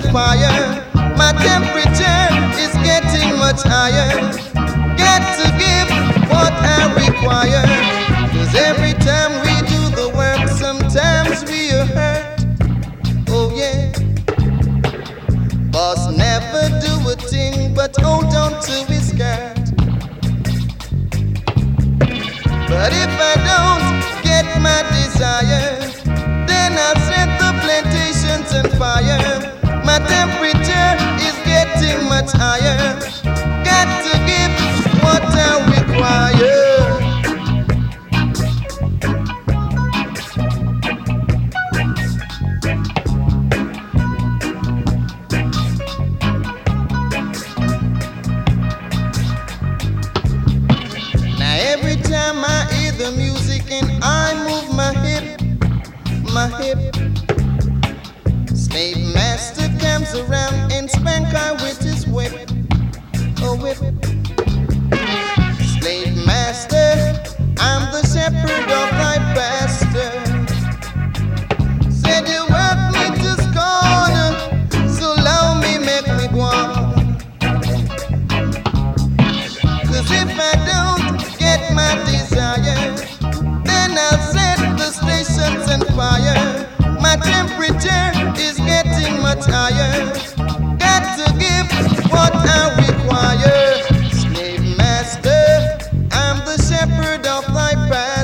fire. My temperature is getting much higher. Got to give what I require. 'Cause every time we do the work, sometimes we are hurt. Oh yeah. Boss never do a thing but hold on to his skirt. But if I don't get my desire, then I'll set the plantations on fire. My temperature is getting much higher. Got to give what I require. Now every time I hear the music and I move my hip, slave master comes around and spank her with his whip, oh whip. Slave master, I'm the shepherd of thy pastor. Said you work me to scorn, so allow me make me go on. 'Cause if I don't get my desire, then I'll set the stations on fire. My temperature is getting much higher. Got to give what I require. Slave master, I'm the shepherd of thy path.